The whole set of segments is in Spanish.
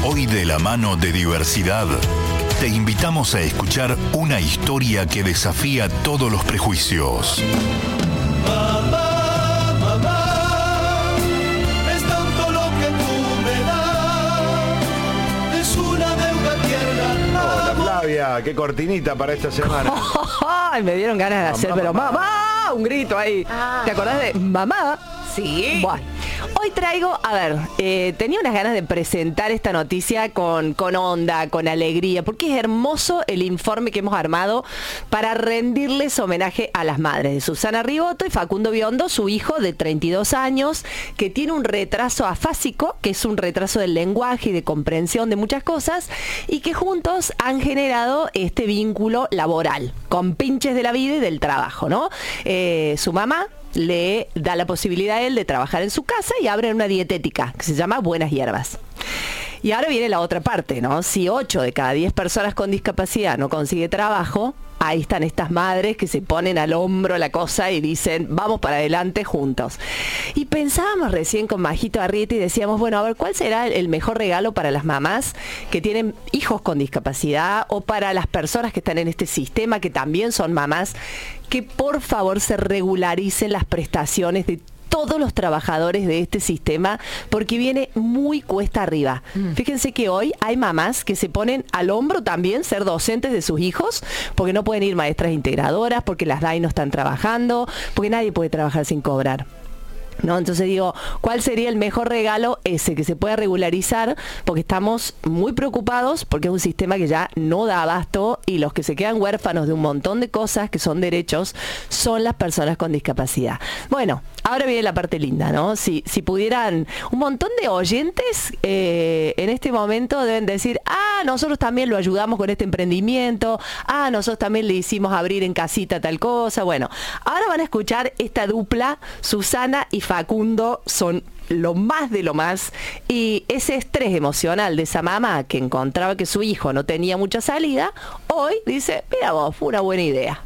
Hoy, de la mano de Diversidad, te invitamos a escuchar una historia que desafía todos los prejuicios. Mamá, mamá, es tanto lo que tú me das, es una deuda tierna. Hola Flavia, qué cortinita para esta semana. Ay, me dieron ganas de hacer, pero mamá, un grito ahí. ¿Te acordás de mamá? Sí. Bueno, hoy traigo, a ver, tenía unas ganas de presentar esta noticia con onda, con alegría, porque es hermoso el informe que hemos armado para rendirles homenaje a las madres de Susana Riboto y Facundo Biondo, su hijo de 32 años, que tiene un retraso afásico, que es un retraso del lenguaje y de comprensión de muchas cosas, y que juntos han generado este vínculo laboral, con pinches de la vida y del trabajo, ¿no? Su mamá le da la posibilidad a él de trabajar en su casa y abre una dietética que se llama Buenas Hierbas. Y ahora viene la otra parte, ¿no? Si 8 de cada 10 personas con discapacidad no consigue trabajo, ahí están estas madres que se ponen al hombro la cosa y dicen, vamos para adelante juntos. Y pensábamos recién con Majito Arrieta y decíamos, bueno, a ver, ¿cuál será el mejor regalo para las mamás que tienen hijos con discapacidad o para las personas que están en este sistema, que también son mamás, que por favor se regularicen las prestaciones de todos los trabajadores de este sistema, porque viene muy cuesta arriba. Fíjense que hoy hay mamás que se ponen al hombro también ser docentes de sus hijos, porque no pueden ir maestras integradoras, porque las DAI no están trabajando, porque nadie puede trabajar sin cobrar, ¿no? Entonces digo, ¿cuál sería el mejor regalo? Ese, que se pueda regularizar, porque estamos muy preocupados, porque es un sistema que ya no da abasto y los que se quedan huérfanos de un montón de cosas que son derechos son las personas con discapacidad. Bueno, ahora viene la parte linda, ¿no? Si pudieran, un montón de oyentes en este momento deben decir, nosotros también lo ayudamos con este emprendimiento, nosotros también le hicimos abrir en casita tal cosa. Bueno, ahora van a escuchar esta dupla, Susana y Facundo, son lo más de lo más, y ese estrés emocional de esa mamá que encontraba que su hijo no tenía mucha salida, hoy dice, mira vos, fue una buena idea.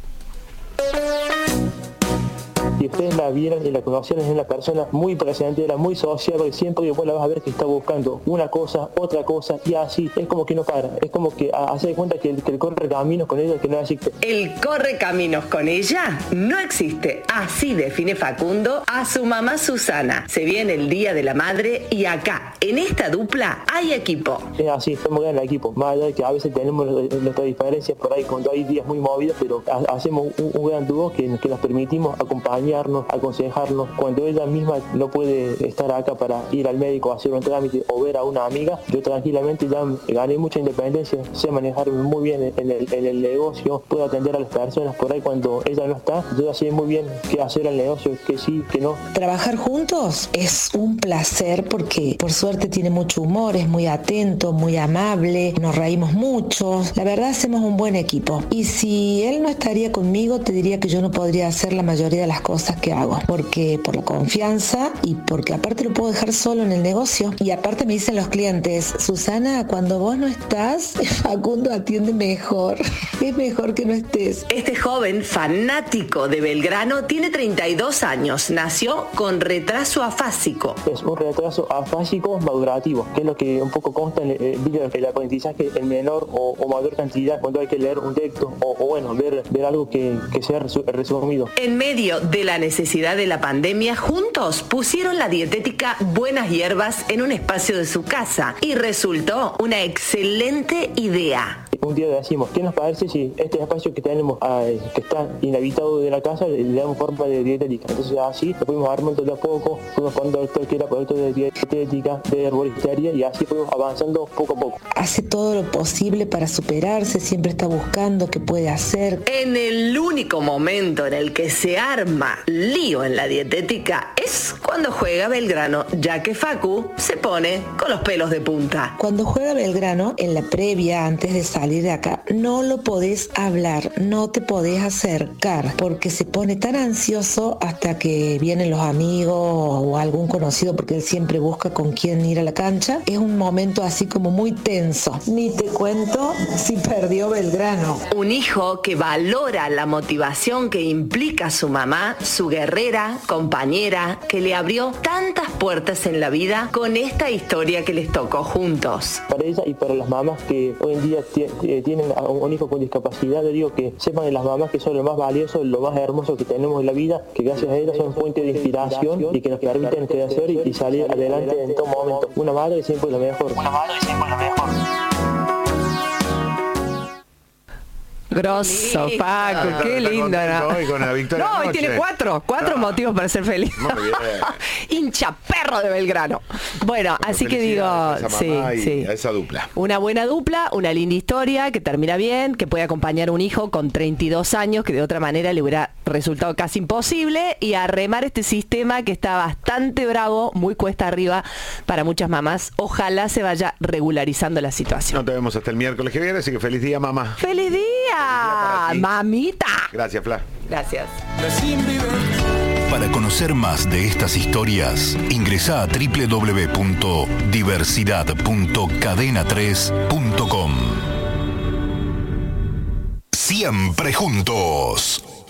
Y ustedes la vieron y la conocieron, es una persona muy presentera, muy sociable, siempre que vos la vas a ver que está buscando una cosa, otra cosa, y así, es como que no para, es como que hace de cuenta que el corre caminos con ella que no existe. El corre caminos con ella no existe, así define Facundo a su mamá Susana. Se viene el Día de la Madre y acá, en esta dupla, hay equipo. Es así, somos gran equipo, más allá de que a veces tenemos nuestras diferencias por ahí cuando hay días muy movidos, pero hacemos un gran dúo que nos permitimos acompañarnos, aconsejarnos. Cuando ella misma no puede estar acá para ir al médico a hacer un trámite o ver a una amiga, yo tranquilamente ya gané mucha independencia, sé manejarme muy bien en el negocio, puedo atender a las personas por ahí cuando ella no está, yo ya sé muy bien qué hacer al negocio, qué sí, qué no. Trabajar juntos es un placer porque por suerte tiene mucho humor, es muy atento, muy amable, nos reímos mucho, la verdad hacemos un buen equipo. Y si él no estaría conmigo, te diría que yo no podría hacer la mayoría de las cosas que hago, porque por la confianza y porque aparte lo puedo dejar solo en el negocio. Y aparte me dicen los clientes, Susana, cuando vos no estás, Facundo atiende mejor, es mejor que no estés. Este joven fanático de Belgrano tiene 32 años, nació con retraso afásico. Es un retraso afásico madurativo, que es lo que un poco consta en el aprendizaje en menor o mayor cantidad cuando hay que leer un texto o bueno, ver algo que sea resumido. En medio de la necesidad de la pandemia, juntos pusieron la dietética Buenas Hierbas en un espacio de su casa y resultó una excelente idea. Un día decimos, ¿qué nos parece si este espacio que tenemos, que está inhabitado de la casa, le damos forma de dietética? Entonces así lo fuimos armando de a poco, fuimos poniendo esto que era producto de dietética, de herboristería, y así fuimos avanzando poco a poco. Hace todo lo posible para superarse, siempre está buscando qué puede hacer. En el único momento en el que se arma lío en la dietética es cuando juega Belgrano, ya que Facu se pone con los pelos de punta. Cuando juega Belgrano, en la previa, antes de salir salir de acá, no lo podés hablar, no te podés acercar, porque se pone tan ansioso hasta que vienen los amigos o algún conocido, porque él siempre busca con quién ir a la cancha. Es un momento así como muy tenso. Ni te cuento si perdió Belgrano. Un hijo que valora la motivación que implica su mamá, su guerrera, compañera, que le abrió tantas puertas en la vida con esta historia que les tocó juntos. Para ella y para las mamás que hoy en día tienen a un hijo con discapacidad, le digo que sepan de las mamás que son lo más valioso, lo más hermoso que tenemos en la vida, que gracias a ellas son fuente de inspiración y que nos permiten crecer y salir adelante en todo momento. Una madre siempre es lo mejor. Grosso, Paco, qué lindo, ¿no? Hoy con la victoria No, hoy anoche. tiene cuatro motivos para ser feliz. Muy bien. Hincha perro de Belgrano. Bueno, así que digo, Felicidades a esa sí, mamá y sí. a esa dupla. Una buena dupla, una linda historia que termina bien, que puede acompañar a un hijo con 32 años que de otra manera le hubiera resultado casi imposible, y a remar este sistema que está bastante bravo, muy cuesta arriba para muchas mamás. Ojalá se vaya regularizando la situación. No te vemos hasta el miércoles que viene, así que feliz día, mamá. ¡Feliz día! para ti. ¡Mamita! Gracias, Fla. Gracias. Para conocer más de estas historias, ingresa a www.diversidad.cadena3.com. Siempre juntos.